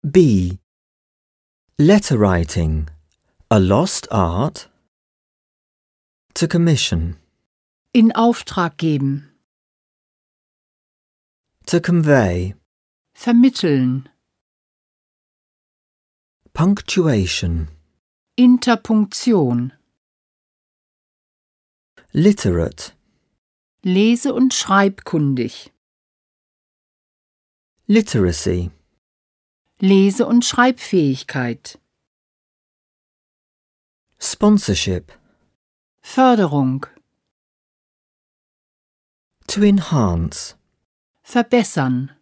B. Letter writing, a lost art. To commission. In Auftrag geben. To convey. Vermitteln. Punctuation. Interpunktion. Literate. Lese- und schreibkundig. Literacy. Lese- und Schreibfähigkeit. Sponsorship. Förderung. To enhance. Verbessern.